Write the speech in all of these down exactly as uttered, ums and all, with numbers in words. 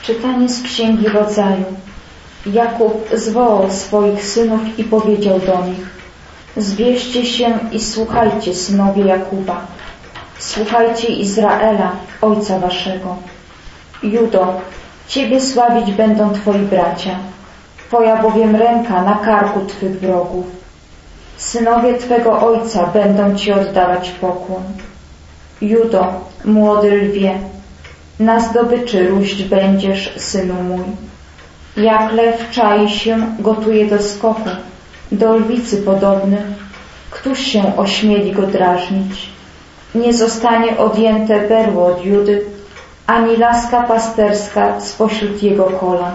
Czytanie z Księgi Rodzaju. Jakub zwołał swoich synów i powiedział do nich: Zwieście się i słuchajcie, synowie Jakuba. Słuchajcie Izraela, ojca waszego. Judo, ciebie sławić będą twoi bracia, twoja bowiem ręka na karku twych wrogów. Synowie twego ojca będą ci oddawać pokłon. Judo, młody lwie, na zdobyczy róść będziesz, synu mój. Jak lew czai się, gotuje do skoku, do lwicy podobny, któż się ośmieli go drażnić? Nie zostanie odjęte berło od Judy, ani laska pasterska spośród jego kolan,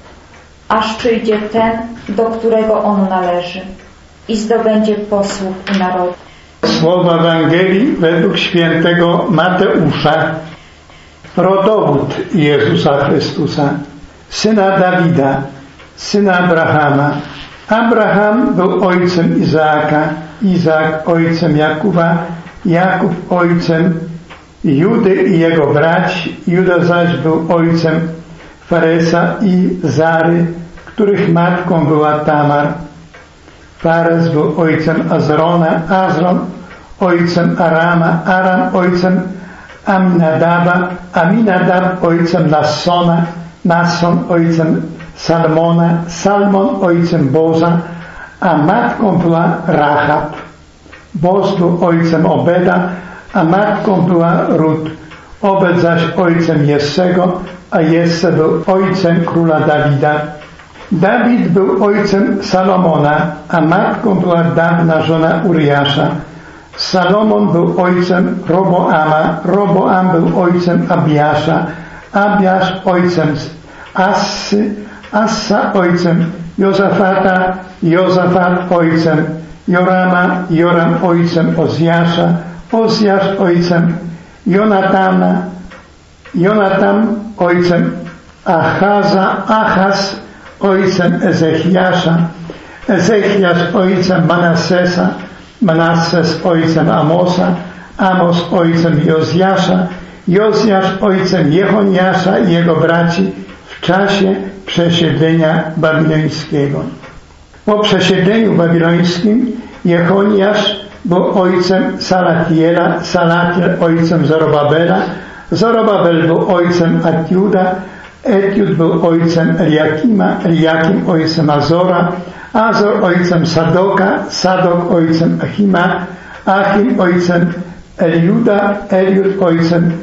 aż przyjdzie ten, do którego on należy, i zdobędzie posłuch u narodu. Słowa Ewangelii według świętego Mateusza. Rodowód Jezusa Chrystusa, syna Dawida, syna Abrahama. Abraham był ojcem Izaaka, Izaak ojcem Jakuba, Jakub ojcem Judy i jego braci. Juda zaś był ojcem Faresa i Zary, których matką była Tamar. Fares był ojcem Azrona, Azron ojcem Arama, Aram ojcem Aminadaba, Aminadab ojcem Nassona, Nasson ojcem Salmona, Salmon ojcem Boza, a matką była Rahab. Boz był ojcem Obeda, a matką była Rut. Obed zaś ojcem Jessego, a Jesse był ojcem króla Dawida. Dawid był ojcem Salomona, a matką była dawna żona Uriasza. Salomon był ojcem Roboama, Roboam był ojcem Abiasza, Abiasz ojcem Assy, Assa ojcem Jozafata, Jozafat ojcem Jorama, Joram ojcem Ozjasza, Ozjasz ojcem Jonatana, Jonatan ojcem Achaza, Achaz ojcem Ezechiasza, Ezechiasz ojcem Manassesa, Manasses ojcem Amosa, Amos ojcem Jozjasza, Jozjasz ojcem Jechoniasza i jego braci w czasie przesiedlenia babilońskiego. Po przesiedleniu babilońskim Jechoniasz był ojcem Salatiela, Salatiel ojcem Zorobabela, Zorobabel był ojcem Etiuda, Etiud był ojcem Eliakima, Eliakim ojcem Azora, Azor ojcem Sadoka, Sadok ojcem Achima, Achim ojcem Eliuda, Eliud ojcem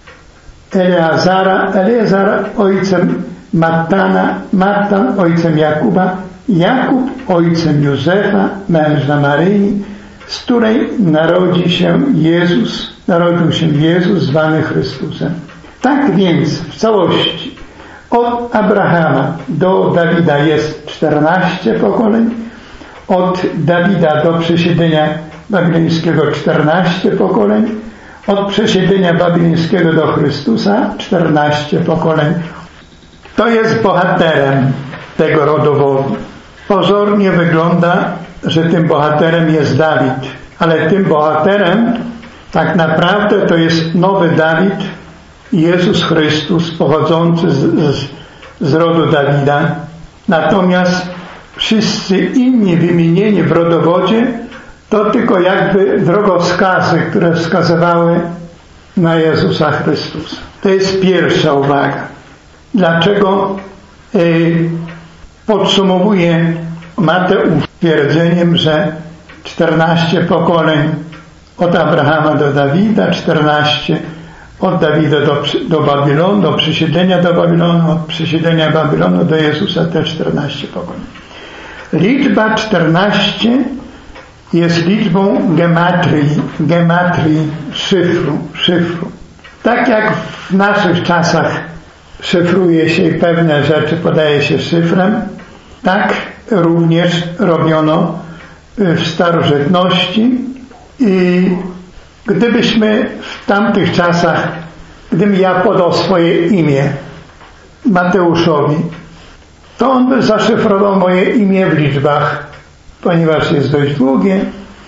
Eleazara, Eleazar ojcem Mattana, Mattan ojcem Jakuba, Jakub ojcem Józefa, męża Maryi, z której narodzi się Jezus, narodził się Jezus zwany Chrystusem. Tak więc w całości od Abrahama do Dawida jest czternaście pokoleń, od Dawida do przesiedlenia babilońskiego czternaście pokoleń, od przesiedlenia babilońskiego do Chrystusa czternaście pokoleń. Kto jest bohaterem tego rodowodu? Pozornie wygląda, że tym bohaterem jest Dawid, ale tym bohaterem tak naprawdę to jest nowy Dawid, Jezus Chrystus, pochodzący z, z, z rodu Dawida. Natomiast wszyscy inni wymienieni w rodowodzie to tylko jakby drogowskazy, które wskazywały na Jezusa Chrystusa. To jest pierwsza uwaga. Dlaczego y, podsumowuje Mateusz twierdzeniem, że czternaście pokoleń od Abrahama do Dawida, czternaście od Dawida do, do Babilonu, do przesiedlenia do Babilonu, od przesiedlenia Babilonu do Jezusa też czternaście pokoleń. Liczba czternaście jest liczbą gematrii, gematrii szyfru, szyfru. Tak jak w naszych czasach szyfruje się i pewne rzeczy podaje się szyfrem, tak również robiono w starożytności i gdybyśmy w tamtych czasach, gdybym ja podał swoje imię Mateuszowi, to on by zaszyfrował moje imię w liczbach, ponieważ jest dość długie.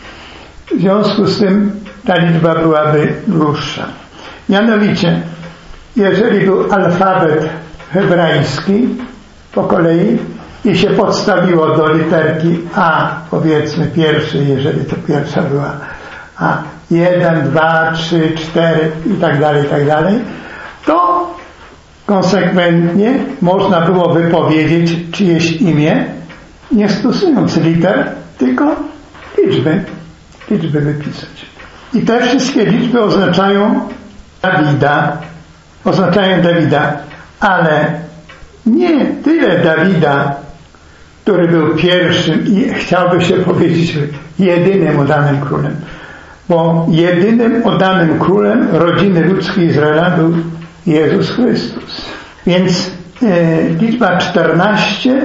W związku z tym ta liczba byłaby dłuższa. Mianowicie, jeżeli był alfabet hebrajski po kolei i się podstawiło do literki A, powiedzmy pierwszej, jeżeli to pierwsza była A, jeden, dwa, trzy, cztery i tak dalej, i tak dalej, to konsekwentnie można było wypowiedzieć czyjeś imię, nie stosując liter, tylko liczby, liczby wypisać. I te wszystkie liczby oznaczają Dawida, oznaczają Dawida, ale nie tyle Dawida, który był pierwszym i chciałby się powiedzieć jedynym oddanym królem, bo jedynym oddanym królem rodziny ludzkiej Izraela był Jezus Chrystus. Więc e, liczba czternaście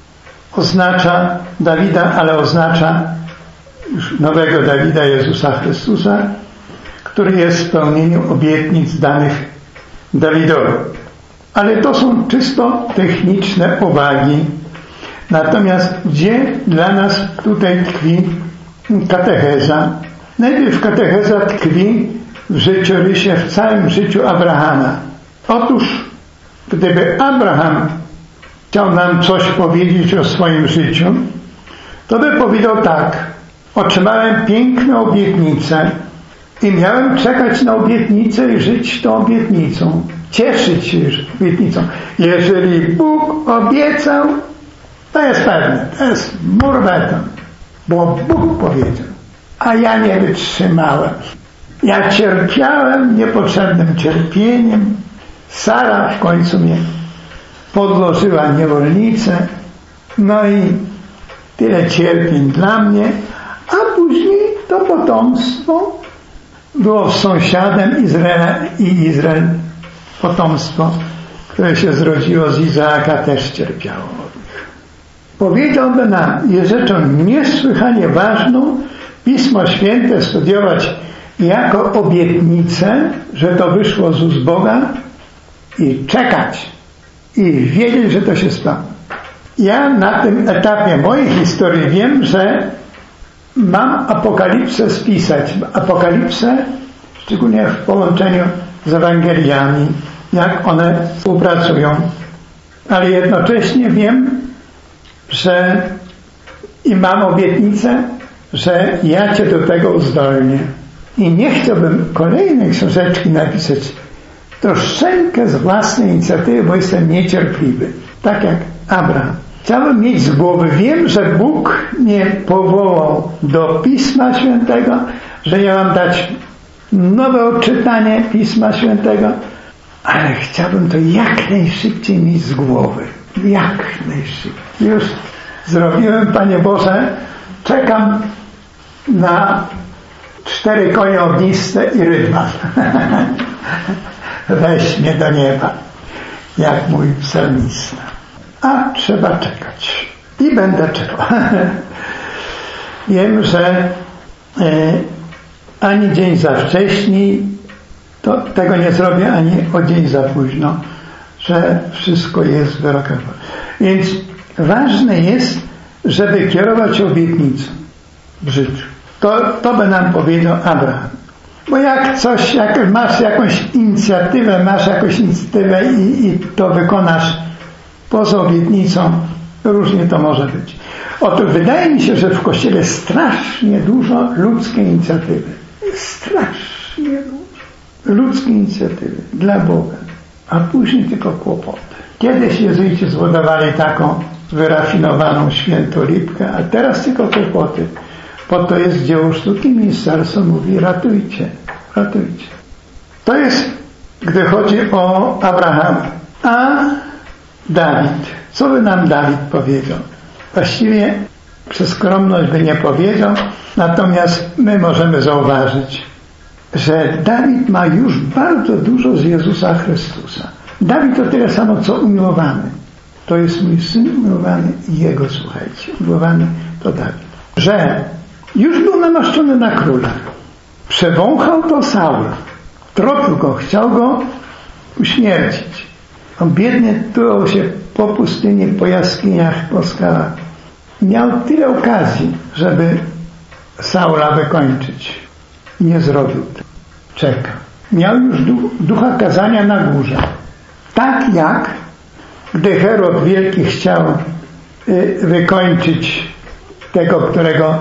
oznacza Dawida, ale oznacza już nowego Dawida, Jezusa Chrystusa, który jest w spełnieniu obietnic danych Dawidowi. Ale to są czysto techniczne uwagi. Natomiast gdzie dla nas tutaj tkwi katecheza? Najpierw katecheza tkwi w życiorysie, w całym życiu Abrahama. Otóż, gdyby Abraham chciał nam coś powiedzieć o swoim życiu, to by powiedział tak: otrzymałem piękną obietnicę i miałem czekać na obietnicę i żyć tą obietnicą, cieszyć się obietnicą. Jeżeli Bóg obiecał, to jest pewne, to jest mur beton, bo Bóg powiedział, a ja nie wytrzymałem. Ja cierpiałem niepotrzebnym cierpieniem. Sara w końcu mnie podłożyła niewolnicę, no i tyle cierpień dla mnie, a później to potomstwo było sąsiadem Izraela i Izrael, potomstwo, które się zrodziło z Izaaka, też cierpiało od nich. Powiedziałby nam, jest rzeczą niesłychanie ważną Pismo Święte studiować jako obietnicę, że to wyszło z ust Boga, i czekać i wiedzieć, że to się stało. Ja na tym etapie mojej historii wiem, że mam Apokalipsę spisać. Apokalipsę, szczególnie w połączeniu z Ewangeliami, jak one współpracują. Ale jednocześnie wiem, że i mam obietnicę, że ja Cię do tego uzdolnię. I nie chciałbym kolejnej książeczki napisać troszeczkę z własnej inicjatywy, bo jestem niecierpliwy. Tak jak Abraham. Chciałbym mieć z głowy, wiem, że Bóg mnie powołał do Pisma Świętego, że ja mam dać nowe odczytanie Pisma Świętego, ale chciałbym to jak najszybciej mieć z głowy. Jak najszybciej. Już zrobiłem, Panie Boże, czekam na cztery konie ogniste i rydwan. Weź mnie do nieba, jak mój psalmista. A trzeba czekać. I będę czekał. Wiem, że e, ani dzień za wcześnie, to tego nie zrobię, ani o dzień za późno, że wszystko jest wyrokowane. Więc ważne jest, żeby kierować obietnicą w życiu. To, to by nam powiedział Abraham. Bo jak coś, jak masz jakąś inicjatywę, masz jakąś inicjatywę i, i to wykonasz poza obietnicą, różnie to może być. Otóż wydaje mi się, że w Kościele strasznie dużo ludzkiej inicjatywy. Strasznie dużo ludzkiej inicjatywy dla Boga, a później tylko kłopoty. Kiedyś jezuici zbudowali taką wyrafinowaną świętolipkę, a teraz tylko kłopoty. Po to jest dzieło sztuki, ministerstwo mówi ratujcie, ratujcie. To jest, gdy chodzi o Abrahama. A Dawid, co by nam Dawid powiedział? Właściwie przez skromność by nie powiedział, natomiast my możemy zauważyć, że Dawid ma już bardzo dużo z Jezusa Chrystusa. Dawid to tyle samo, co umiłowany. To jest mój syn umiłowany i jego słuchajcie. Umiłowany to Dawid. Że już był namaszczony na króla. Przewąchał to Saul. Tropił go, chciał go uśmiercić. On biednie tułał się po pustyni, po jaskiniach, po skałach. Miał tyle okazji, żeby Saula wykończyć. Nie zrobił tego. Czekał. Miał już ducha kazania na górze. Tak jak Gdy Herod Wielki chciał wykończyć tego, którego,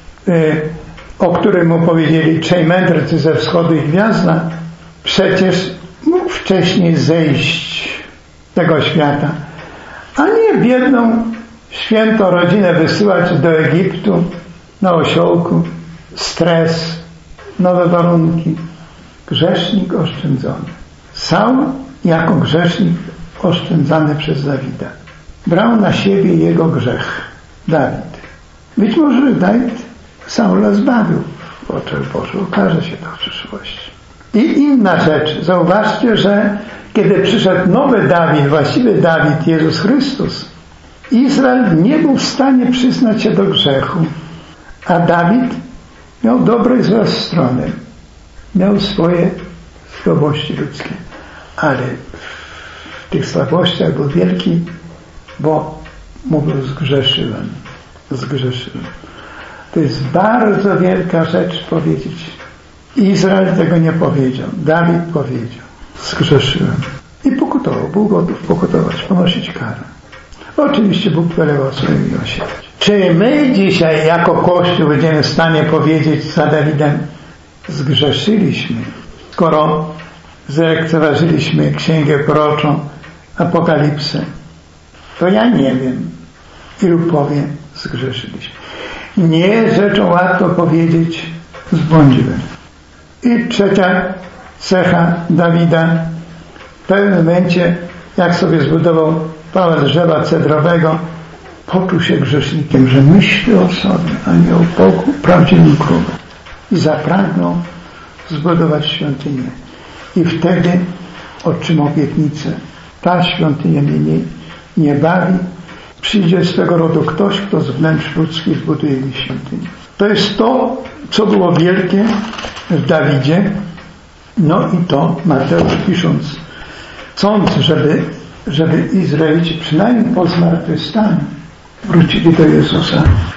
o którym mu powiedzieli trzej mędrcy ze wschodu i gwiazda, przecież mógł wcześniej zejść tego świata, a nie biedną, świętą rodzinę wysyłać do Egiptu na osiołku, stres, nowe warunki. Grzesznik oszczędzony. Saul jako grzesznik oszczędzany przez Dawida. Brał na siebie jego grzech. Dawid. Być może Dawid Saula zbawił w oczach Bożych. Okaże się to w przyszłości. I inna rzecz. Zauważcie, że kiedy przyszedł nowy Dawid, właściwy Dawid, Jezus Chrystus, Izrael nie był w stanie przyznać się do grzechu. A Dawid miał dobre i złe strony. Miał swoje słabości ludzkie. Ale w tych słabościach był wielki, bo mówił zgrzeszyłem. Zgrzeszyłem. To jest bardzo wielka rzecz powiedzieć. Izrael tego nie powiedział. Dawid powiedział. Zgrzeszyłem. I pokutował. Był gotów pokutować, ponosić karę. Oczywiście Bóg wylewał swoje miłosierdzie. Czy my dzisiaj jako Kościół będziemy w stanie powiedzieć za Dawidem zgrzeszyliśmy, skoro zlekceważyliśmy Księgę Proroczą, Apokalipsę? To ja nie wiem, ilu powie zgrzeszyliśmy. Nie rzeczą łatwo powiedzieć zbłądziłem. I trzecia cecha Dawida. W pewnym momencie, jak sobie zbudował pałę drzewa cedrowego, poczuł się grzesznikiem, że myśli o sobie, a nie o Bogu, prawdziwym królu. I zapragnął zbudować świątynię. I wtedy otrzymał obietnicę. Ta świątynia mnie nie, nie bawi. Przyjdzie swego rodu ktoś, kto z wnętrz ludzkich zbuduje mi świątynię. To jest to, co było wielkie w Dawidzie. No i to Mateusz, pisząc, chcąc, żeby, żeby Izraelici przynajmniej po zmartwychwstaniu wrócili do Jezusa,